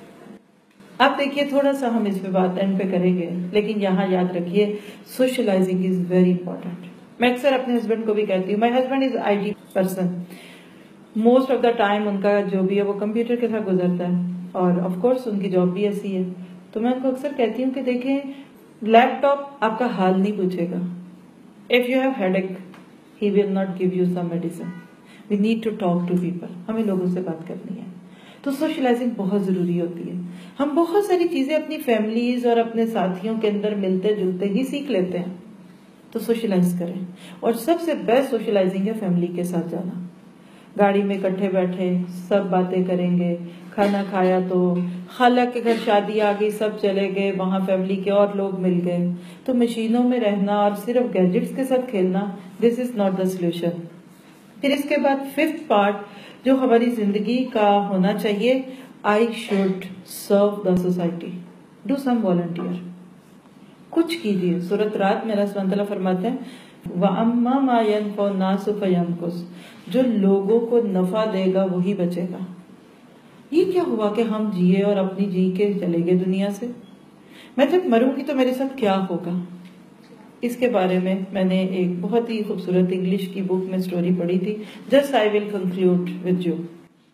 اب دیکھیے تھوڑا سا ہم اس پہ بات اینڈ پہ کریں گے، لیکن یہاں یاد رکھیے سوشلائزنگ از ویری امپورٹنٹ. میں اکثر اپنے ہسبینڈ کو بھی کہتی ہوں، my husband is I T person, most of the time ان کا جو بھی ہے وہ کمپیوٹر کے ساتھ گزرتا ہے، اور آف کورس ان کی جاب بھی ایسی ہے. تو میں ان کو اکثر کہتی ہوں کہ دیکھیں لیپ ٹاپ آپ کا حال نہیں پوچھے گا. If you have headache he will not give you some medicine. We need to talk to people. ہمیں لوگوں سے بات کرنی ہے. تو سوشلائزنگ بہت ضروری ہوتی ہے. ہم بہت ساری چیزیں اپنی فیملیز اور اپنے ساتھیوں کے اندر ملتے جلتے ہی سیکھ لیتے ہیں. تو سوشلائز کریں، اور سب سے بیسٹ سوشلائزنگ ہے فیملی کے ساتھ جانا. گاڑی میں اکٹھے بیٹھے سب باتیں کریں گے، کھانا کھایا تو خالہ کے گھر شادی آ گئی سب چلے گئے، وہاں فیملی کے اور لوگ مل گئے. تو مشینوں میں رہنا اور صرف گیجٹس کے ساتھ کھیلنا، دس از ناٹ دا سولوشن. پھر اس کے بعد 5th پارٹ جو ہماری زندگی کا ہونا چاہیے، I should serve the society. Do some volunteer. کچھ کیجیے. سورۃ رات میں اللہ سبحانہ تعالیٰ فرماتے ہیں وَأَمَّا مَا يَنْفَعُ النَّاسُ فَيَمْكُثُ. جو لوگوں کو نفع دے گا وہی بچے گا. یہ کیا ہوا کہ ہم جیے اور اپنی جی کے چلے گئے دنیا سے؟ میں جب مروں گی تو میرے ساتھ کیا ہوگا؟ اس کے بارے میں نے ایک بہت ہی خوبصورت انگلش کی بک میں سٹوری پڑھی تھی. Just I will conclude with you.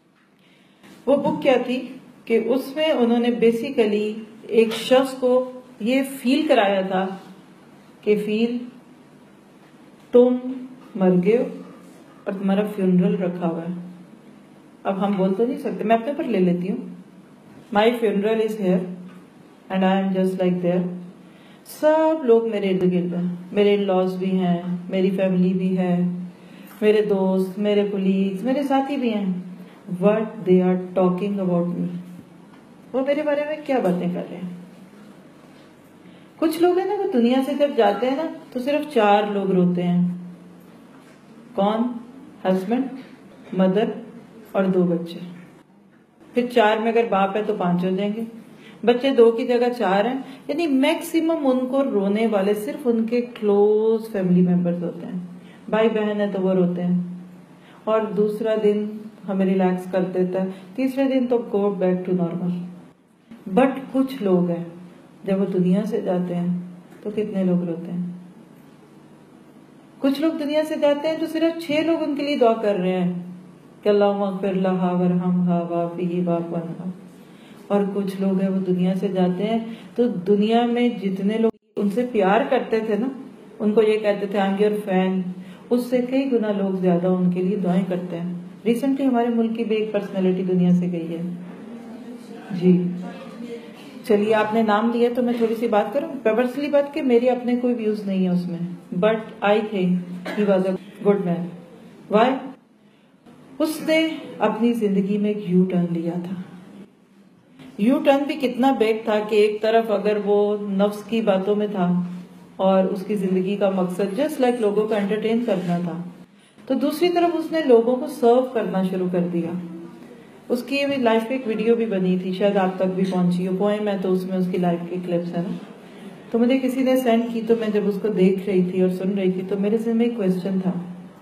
وہ بک کیا تھی کہ اس میں انہوں نے بیسیکلی ایک شخص کو یہ فیل کرایا تھا کہ فیل تم مر گئے ہو اور تمہارا فیونرل رکھا ہوا ہے. اب ہم بول تو نہیں سکتے، میں اپنے پر لے لیتی ہوں. My funeral is here and I am just like there. سب لوگ میرے ارد گرد ہیں، میرے لاز بھی ہیں، میری فیملی بھی ہے، میرے دوست، میرے کولیگز، میرے ساتھی بھی ہیں. what they are talking about me. وہ میرے بارے میں کیا باتیں کر رہے ہیں. کچھ لوگ ہیں نا وہ دنیا سے جب جاتے ہیں نا تو صرف 4 لوگ روتے ہیں. کون؟ ہسبینڈ، مدر اور 2 بچے. پھر 4 میں اگر باپ ہے تو 5 ہو جائیں گے. بچے 2 کی جگہ 4 ہیں. یعنی میکسیمم ان کو رونے والے صرف ان کے کلوز فیملی ممبرز ہوتے ہیں. بھائی بہن ہے تو وہ روتے ہیں، اور دوسرا دن ہمیں ریلیکس کر دیتا ہے، تیسرے دن تو go back to normal. But کچھ لوگ ہیں جب وہ دنیا سے جاتے ہیں تو کتنے لوگ روتے ہیں. کچھ لوگ دنیا سے جاتے ہیں تو صرف 6 لوگ ان کے لیے دعا کر رہے ہیں کہ اللہم اغفر لہا ورحمہا وعافیہ واعف عنہا. اور کچھ لوگ ہیں وہ دنیا سے جاتے ہیں تو دنیا میں جتنے لوگ ان سے پیار کرتے تھے نا، ان کو یہ کہتے تھے آئی ایم یور فین، اس سے کئی گنا لوگ زیادہ ان کے لیے دعائیں کرتے ہیں. ریسنٹلی ہمارے ملک کی بھی ایک پرسنالٹی دنیا سے گئی ہے. جی چلیے، آپ نے نام لیا تو میں تھوڑی سی بات کروں. پرسنلی بات کہ میری اپنے کوئی ویوز نہیں ہے اس میں، but I think he was a good man. Why? اس نے اپنی زندگی میں ایک یو ٹرن لیا تھا. یو ٹرن بھی کتنا بیگ تھا کہ ایک طرف اگر وہ نفس کی باتوں میں تھا اور اس کی زندگی کا مقصد جسٹ لائک لوگوں کو انٹرٹین کرنا تھا، تو دوسری طرف اس نے لوگوں کو سرو کرنا شروع کر دیا. اس کی لائف پہ ایک ویڈیو بھی بنی تھی، شاید آپ تک بھی پہنچی ہو. پوئم ہے تو اس میں اس کی لائف کی کلپس ہے نا. تو مجھے کسی نے سینڈ کی تو میں جب اس کو دیکھ رہی تھی اور سن رہی تھی تو میرے ذہن میں ایک کوسچن تھا،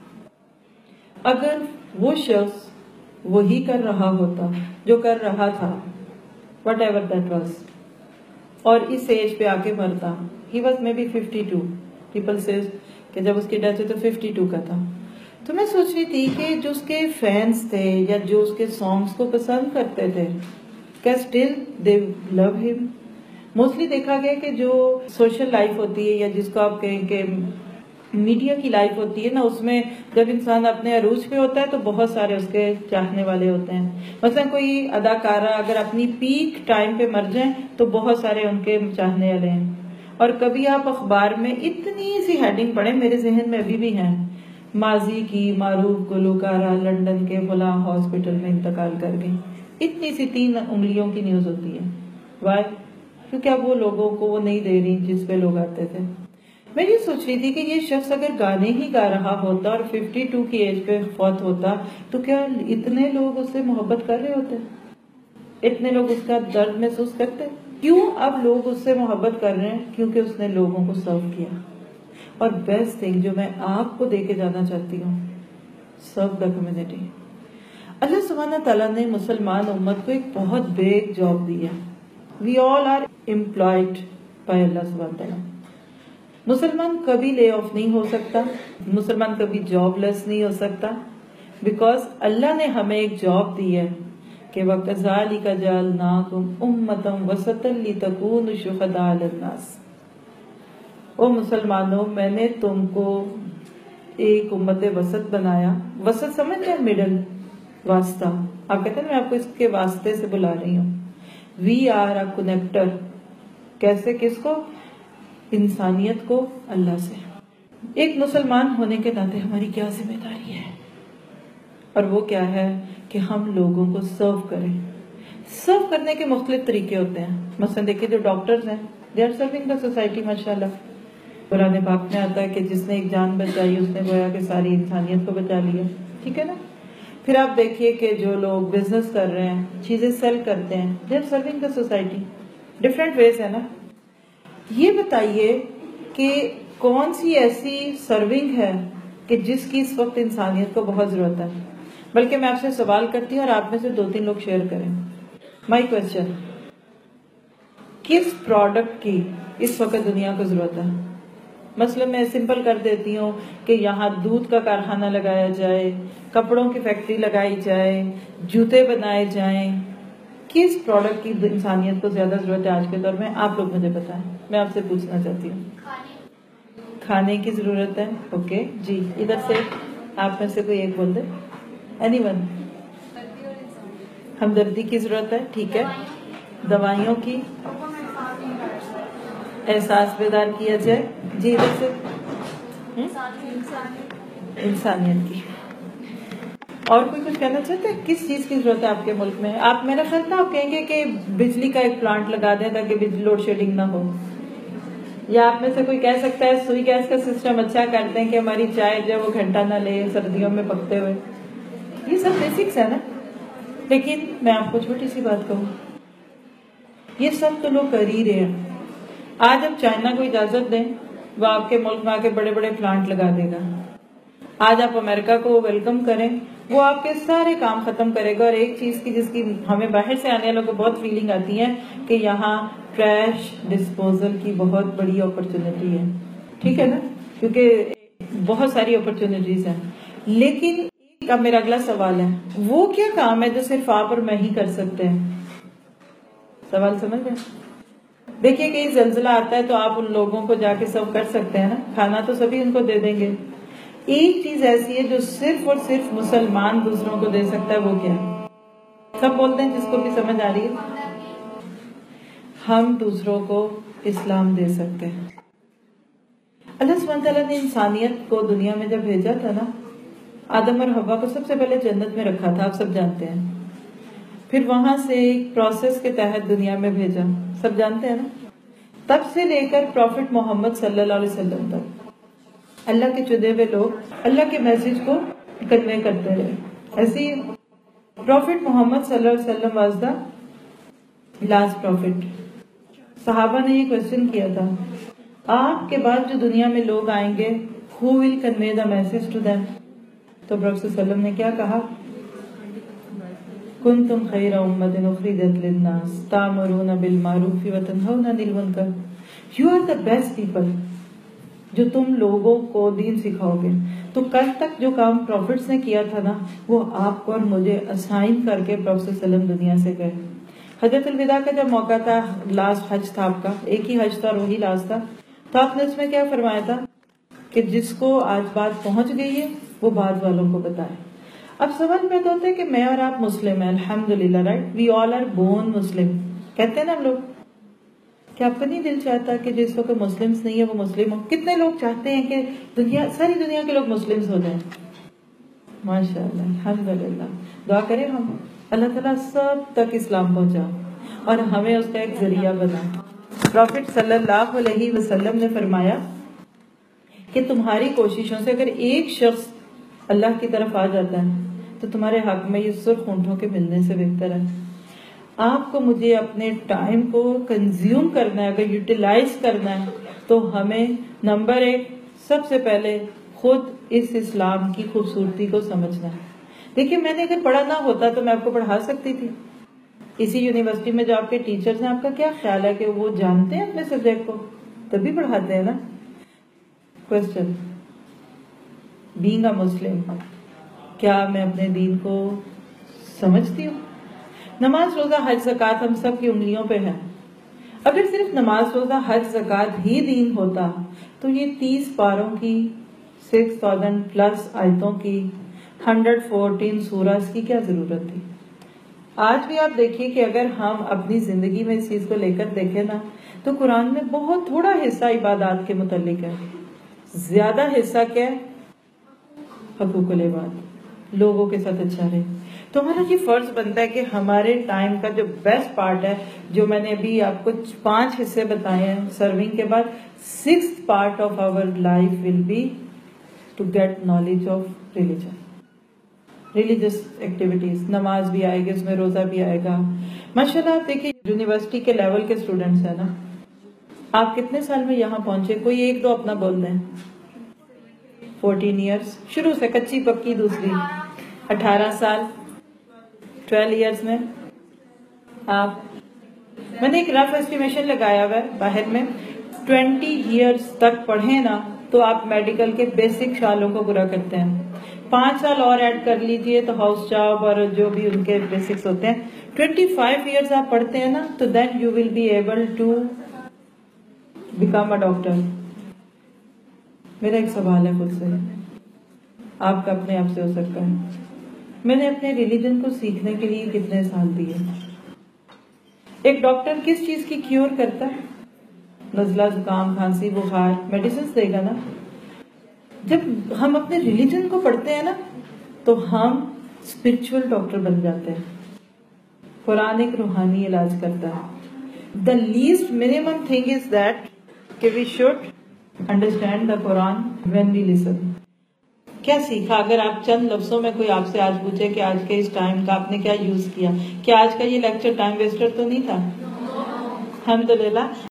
اگر وہ شخص وہی کر رہا ہوتا جو کر رہا تھا وٹ ایور دیٹ واز، اور اس ایج پہ آ کے مرتا. He was maybe 52. People says کہ جب اس کی ڈیتھ ہوئی تو 52 کا تھا. تو میں سوچ رہی تھی کہ جو اس کے فینس تھے یا جو اس کے سانگس کو پسند کرتے تھے، کیا اسٹل دے لو ہم؟ موسٹلی دیکھا گیا کہ جو سوشل لائف ہوتی ہے یا جس کو آپ کہیں کہ میڈیا کی لائف ہوتی ہے نا، اس میں جب انسان اپنے عروج پہ ہوتا ہے تو بہت سارے اس کے چاہنے والے ہوتے ہیں. مثلا کوئی اداکارہ اگر اپنی پیک ٹائم پہ مر جائیں تو بہت سارے ان کے چاہنے والے ہیں. اور کبھی آپ اخبار میں اتنی سی ہیڈنگ پڑھیں، میرے ذہن میں ابھی بھی ہیں، ماضی کی معروف گلوکارہ لندن کے فلاں ہاسپٹل میں انتقال کر گئی. اتنی سی 3 انگلیوں کی نیوز ہوتی ہے. وائی؟ کیونکہ اب وہ لوگوں کو وہ نہیں دے رہی جس پہ لوگ آتے تھے. میں یہ سوچ رہی تھی کہ یہ شخص اگر گانے ہی گا رہا ہوتا اور 52 کی ایج پہ فوت ہوتا تو کیا اتنے لوگ اس سے محبت کر رہے ہوتے؟ اتنے لوگ اس کا درد محسوس کرتے؟ کیوں اب لوگ اس سے محبت کر رہے ہیں؟ کیونکہ اس نے لوگوں کو سرو کیا. اور بیسٹ تھنگ جو میں آپ کو دے کے جانا چاہتی ہوں، سرو دا کمیونٹی. اللہ سبحانہ تعالیٰ نے مسلمان امت کو ایک بہت بگ جاب دی ہے. We all are employed by اللہ سبحانہ تعالیٰ. مسلمان کبھی لے آف نہیں ہو سکتا، مسلمان کبھی جاب لیس نہیں ہو سکتا، بیکاز اللہ نے ہمیں ایک جاب دی ہے کہ وَكَذَلِكَ جَعَلْنَاكُمْ أُمَّةً وَسَطًا لِتَكُونُوا شُهَدَاءَ عَلَى النَّاسِ. او مسلمانوں، میں نے تم کو ایک امت وسط بنایا. وسط سمجھ ہیں؟ مڈل، واسطہ. آپ کہتے ہیں میں آپ کو اس کے واسطے سے بلا رہی ہوں. We are a connector. کیسے؟ کس کو؟ انسانیت کو اللہ سے. ایک مسلمان ہونے کے ناطے ہماری کیا ذمہ داری ہے؟ اور وہ کیا ہے کہ ہم لوگوں کو سرو کریں. سرو کرنے کے مختلف طریقے ہوتے ہیں. مثلا دیکھیں جو ڈاکٹرز ہیں، they are serving the society. ماشاءاللہ قرآن پاک میں آتا ہے کہ جس نے ایک جان بچائی اس نے گویا کہ ساری انسانیت کو بچا لیا. ٹھیک ہے نا؟ پھر آپ دیکھیے کہ جو لوگ بزنس کر رہے ہیں، چیزیں سیل کرتے ہیں، they are serving the society. Different ways ہے نا. یہ بتائیے کہ کون سی ایسی سرونگ ہے کہ جس کی اس وقت انسانیت کو بہت ضرورت ہے؟ بلکہ میں آپ سے سوال کرتی ہوں اور آپ میں سے 2-3 لوگ شیئر کریں. مائی کوشچن، کس پروڈکٹ کی اس وقت دنیا کو ضرورت ہے؟ مثلا میں سمپل کر دیتی ہوں کہ یہاں دودھ کا کارخانہ لگایا جائے، کپڑوں کی فیکٹری لگائی جائے، جوتے بنائے جائیں. کس پروڈکٹ کی انسانیت کو زیادہ ضرورت ہے آج کے دور میں؟ آپ لوگ مجھے بتائیں. میں آپ سے پوچھنا چاہتی ہوں. کھانے کی ضرورت ہے. اوکے جی، ادھر سے آپ میں سے کوئی ایک بول دے. Any one? ہمدردی کی ضرورت ہے. ٹھیک ہے. دوائیوں کی، احساس بیدار کیا جائے. جی ادھر سے. انسانیت کی. اور کوئی کچھ کہنا چاہتے ہیں؟ کس چیز کی ضرورت ہے آپ کے ملک میں؟ آپ میرا خیال تھا آپ کہیں گے کہ بجلی کا ایک پلانٹ لگا دیں تاکہ بجلی لوڈ شیڈنگ نہ ہو، یا آپ میں سے کوئی کہہ سکتا ہے سوئی گیس کا سسٹم اچھا کرتے ہیں کہ ہماری چائے جو وہ گھنٹہ نہ لے سردیوں میں پکتے ہوئے. یہ سب بیسکس ہے نا. لیکن میں آپ کو چھوٹی سی بات کہوں، یہ سب تو لوگ کر ہی رہے ہیں. آج اب چائنا کو اجازت دیں، وہ آپ کے ملک میں آ کے بڑے بڑے پلانٹ لگا دے گا. آج آپ امریکہ کو ویلکم کریں، وہ آپ کے سارے کام ختم کرے گا. اور ایک چیز کی جس کی ہمیں باہر سے آنے والوں کو بہت فیلنگ آتی ہے کہ یہاں ٹریش ڈسپوزل کی بہت بڑی اپرچونٹی ہے، ٹھیک ہے نا، کیونکہ بہت ساری اپرچونٹیز ہیں. لیکن اب میرا اگلا سوال ہے، وہ کیا کام ہے جو صرف آپ اور میں ہی کر سکتے ہیں؟ سوال سمجھ گئے؟ دیکھیے کہ زلزلہ آتا ہے تو آپ ان لوگوں کو جا کے سب کر سکتے ہیں نا، کھانا تو سبھی ان کو دے دیں گے. ایک چیز ایسی ہے جو صرف اور صرف مسلمان دوسروں کو دے سکتا ہے، وہ کیا ہے؟ سب بولتے ہیں جس کو بھی سمجھ آ رہی ہے. ہم دوسروں کو اسلام دے سکتے ہیں. اللہ سبحانہ تعالیٰ نے انسانیت کو دنیا میں جب بھیجا تھا نا، آدم اور حوا کو سب سے پہلے جنت میں رکھا تھا، آپ سب جانتے ہیں. پھر وہاں سے ایک پروسیس کے تحت دنیا میں بھیجا، سب جانتے ہیں نا. تب سے لے کر پروفٹ محمد صلی اللہ علیہ وسلم تک اللہ کے چنے ہوئے لوگ اللہ کے میسج کو کنوے کرتے رہے. ایسے ہی پروفٹ محمد صلی اللہ علیہ وسلم واز دا لاسٹ پروفٹ. صحابہ نے یہ کوشچن کیا تھا، آپ کے بعد جو دنیا میں لوگ آئیں گے who will convey the message to them؟ تو پروفٹ صلی اللہ علیہ وسلم نے کیا کہا؟ کنتم خیر امۃ اخرجت للناس تأمرون بالمعروف وتنہون عن المنکر. You are the best people جو تم لوگوں کو دین سکھاؤ گے. تو کل تک جو کام پروفٹس نے کیا تھا نا، وہ آپ کو اور مجھے اسائن کر کے پروفٹ صلی اللہ علیہ وسلم دنیا سے گئے. حجۃ الوداع کا جب موقع تھا، لاسٹ حج تھا آپ کا، ایک ہی حج تھا اور وہی لاسٹ تھا، تو آپ نے اس میں کیا فرمایا تھا کہ جس کو آج بات پہنچ گئی ہے وہ بعد والوں کو بتائے. اب سوال پیدا ہوتا ہے کہ میں اور آپ مسلم ہیں، الحمدللہ، right, we all are born Muslim, کہتے ہیں نا ہم لوگ. کیا آپ کا نہیں دل چاہتا کہ جس وقت مسلمس نہیں ہے وہ مسلم ہو؟ کتنے لوگ چاہتے ہیں کہ ساری دنیا کے لوگ مسلمس ہو جائیں؟ ماشاءاللہ، الحمدللہ. دعا کریں ہم اللہ تعالیٰ سب تک اسلام پہنچا اور ہمیں اس کا ایک ذریعہ بنا. پروفٹ صلی اللہ علیہ وسلم نے فرمایا کہ تمہاری کوششوں سے اگر ایک شخص اللہ کی طرف آ جاتا ہے تو تمہارے حق میں یہ سرخ اونٹوں کے ملنے سے بہتر ہے. آپ کو مجھے اپنے ٹائم کو کنزیوم کرنا ہے، اگر یوٹیلائز کرنا ہے تو ہمیں نمبر ایک سب سے پہلے خود اس اسلام کی خوبصورتی کو سمجھنا ہے. دیکھیے میں نے اگر پڑھا نہ ہوتا تو میں آپ کو پڑھا سکتی تھی. اسی یونیورسٹی میں جو آپ کے ٹیچرز ہیں، آپ کا کیا خیال ہے کہ وہ جانتے ہیں اپنے سبجیکٹ کو؟ تبھی پڑھاتے ہیں نا. کوشچن، بینگ اے مسلم، کیا میں اپنے دین کو سمجھتی ہوں؟ نماز روزہ حج زکوٰۃ ہم سب کی انگلیوں پہ ہے. اگر صرف نماز روزہ حج زکوٰۃ ہی دین ہوتا تو یہ 30 پاروں کی 6000 پلس آیتوں کی 114 سورہز کی کیا ضرورت تھی؟ آج بھی آپ دیکھیے کہ اگر ہم اپنی زندگی میں اس چیز کو لے کر دیکھیں نا، تو قرآن میں بہت تھوڑا حصہ عبادات کے متعلق ہے. زیادہ حصہ کیا ہے؟ حقوق العباد، لوگوں کے ساتھ اچھا رہے. تو ہمارا یہ فرض بنتا ہے کہ ہمارے ٹائم کا جو بیسٹ پارٹ ہے، جو میں نے ابھی آپ کو 5 حصے بتائے ہیں سرونگ کے بعد، 6th part of our life will be to get knowledge of religion. Religious activities, نماز بھی آئے گی اس میں، روزہ بھی آئے گا. ماشاءاللہ آپ دیکھیے یونیورسٹی کے لیول کے اسٹوڈنٹس ہیں نا، آپ کتنے سال میں یہاں پہنچے؟ کوئی ایک دو اپنا بول دیں. 14 ایئرس شروع سے، کچی پکی دوسری. 18 سال 12 ایئرس میں آپ، میں نے ایک رف ایسٹیمیشن لگایا ہوا ہے باہر میں، 20 ایئرس تک پڑھیں نا تو آپ میڈیکل کے بیسک شالوں کو پورا کرتے ہیں. 5 سال اور ایڈ کر لیجئے تو ہاؤس جاب اور جو بھی ان کے بیسکس ہوتے ہیں. 25 ایئرس آپ پڑھتے ہیں نا تو then you will be able to become a doctor. میرا ایک سوال ہے خود سے، آپ کا اپنے آپ سے ہو سکتا ہے، میں نے اپنے ریلیجن کو سیکھنے کے لیے کتنے سال دیے؟ ایک ڈاکٹر کس چیز کی کیور کرتا ہے؟ نزلہ، زکام، کھانسی، بخار، میڈیسنز دے گا نا. جب ہم اپنے ریلیجن کو پڑھتے ہیں نا تو ہم اسپرچل ڈاکٹر بن جاتے ہیں. قرآن ایک روحانی علاج کرتا ہے. The least minimum thing is that کہ we should understand the Quran when we listen. کیا سیکھا؟ اگر آپ چند لفظوں میں کوئی آپ سے آج پوچھے کہ آج کے اس ٹائم کا آپ نے کیا یوز کیا، کیا آج کا یہ لیکچر ٹائم ویسٹر تو نہیں تھا؟ الحمدللہ.